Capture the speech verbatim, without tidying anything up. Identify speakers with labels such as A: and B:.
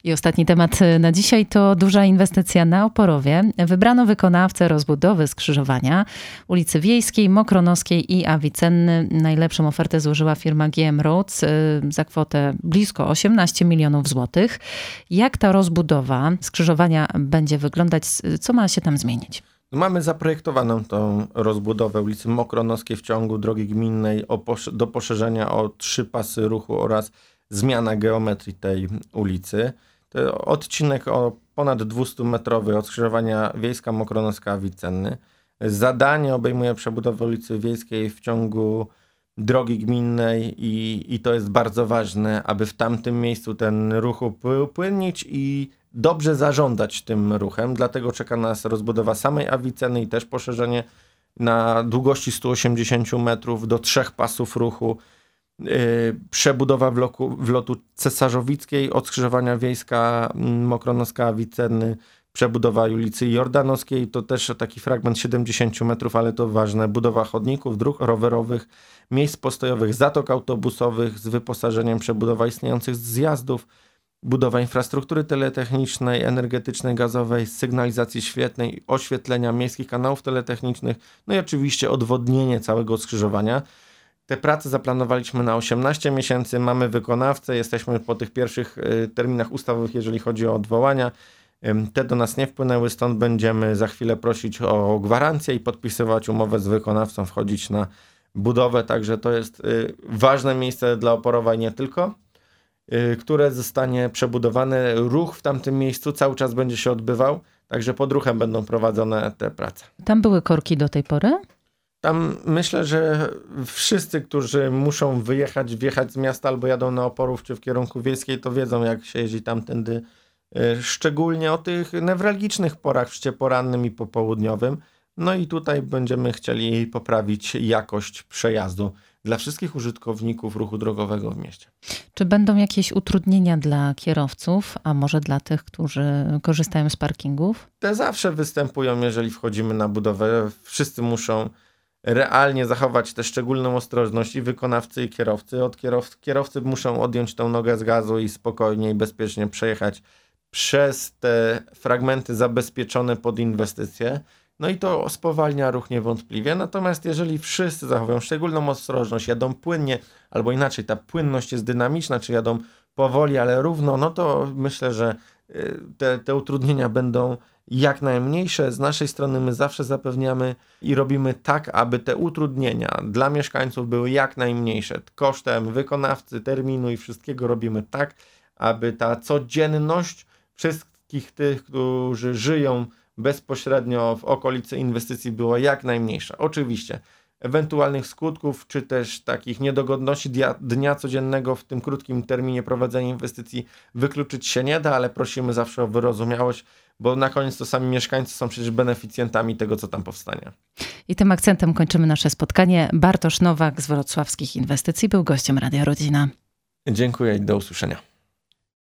A: I ostatni temat na dzisiaj to duża inwestycja na Oporowie. Wybrano wykonawcę rozbudowy skrzyżowania ulicy Wiejskiej, Mokronoskiej i Avicenny. Najlepszą ofertę złożyła firma G M Roads za kwotę blisko osiemnaście milionów złotych. Jak ta rozbudowa skrzyżowania będzie wyglądać? Co ma się tam zmienić?
B: Mamy zaprojektowaną tą rozbudowę ulicy Mokronoskiej w ciągu drogi gminnej o posz- do poszerzenia o trzy pasy ruchu oraz zmiana geometrii tej ulicy. To odcinek o ponad dwiestumetrowy od skrzyżowania Wiejska, Mokronoska, Avicenny. Zadanie obejmuje przebudowę ulicy Wiejskiej w ciągu drogi gminnej i, i to jest bardzo ważne, aby w tamtym miejscu ten ruch upłynnić i dobrze zarządzać tym ruchem. Dlatego czeka nas rozbudowa samej Avicenny i też poszerzenie na długości stu osiemdziesięciu metrów do trzech pasów ruchu. Yy, przebudowa wloku, wlotu Cesarzowickiej od skrzyżowania Wiejska, Mokronoska, Avicenny, przebudowa ulicy Jordanowskiej, to też taki fragment siedemdziesięciu metrów, ale to ważne. Budowa chodników, dróg rowerowych, miejsc postojowych, zatok autobusowych z wyposażeniem, przebudowa istniejących zjazdów, budowa infrastruktury teletechnicznej, energetycznej, gazowej, sygnalizacji świetnej, oświetlenia miejskich kanałów teletechnicznych, no i oczywiście odwodnienie całego skrzyżowania. Te prace zaplanowaliśmy na osiemnaście miesięcy, mamy wykonawcę, jesteśmy po tych pierwszych y, terminach ustawowych, jeżeli chodzi o odwołania. Y, te do nas nie wpłynęły, stąd będziemy za chwilę prosić o gwarancję i podpisywać umowę z wykonawcą, wchodzić na budowę, także to jest y, ważne miejsce dla Oporowa i nie tylko, y, które zostanie przebudowane. Ruch w tamtym miejscu cały czas będzie się odbywał, także pod ruchem będą prowadzone te prace.
A: Tam były korki do tej pory?
B: Tam myślę, że wszyscy, którzy muszą wyjechać, wjechać z miasta albo jadą na Oporów czy w kierunku Wiejskiej, to wiedzą, jak się jeździ tamtędy. Szczególnie o tych newralgicznych porach w szczycie porannym i popołudniowym. No i tutaj będziemy chcieli poprawić jakość przejazdu dla wszystkich użytkowników ruchu drogowego w mieście.
A: Czy będą jakieś utrudnienia dla kierowców, a może dla tych, którzy korzystają z parkingów?
B: Te zawsze występują, jeżeli wchodzimy na budowę. Wszyscy muszą realnie zachować tę szczególną ostrożność i wykonawcy i kierowcy. Od kierow- kierowcy muszą odjąć tą nogę z gazu i spokojnie i bezpiecznie przejechać przez te fragmenty zabezpieczone pod inwestycje. No i to spowalnia ruch niewątpliwie. Natomiast jeżeli wszyscy zachowują szczególną ostrożność, jadą płynnie, albo inaczej, ta płynność jest dynamiczna, czy jadą powoli, ale równo, no to myślę, że te, te utrudnienia będą jak najmniejsze. Z naszej strony my zawsze zapewniamy i robimy tak, aby te utrudnienia dla mieszkańców były jak najmniejsze. Kosztem wykonawcy, terminu i wszystkiego robimy tak, aby ta codzienność wszystkich tych, którzy żyją bezpośrednio w okolicy inwestycji była jak najmniejsza. Oczywiście ewentualnych skutków, czy też takich niedogodności dnia, dnia codziennego w tym krótkim terminie prowadzenia inwestycji wykluczyć się nie da, ale prosimy zawsze o wyrozumiałość, bo na koniec to sami mieszkańcy są przecież beneficjentami tego, co tam powstanie.
A: I tym akcentem kończymy nasze spotkanie. Bartosz Nowak z Wrocławskich Inwestycji był gościem Radia Rodzina.
B: Dziękuję i do usłyszenia.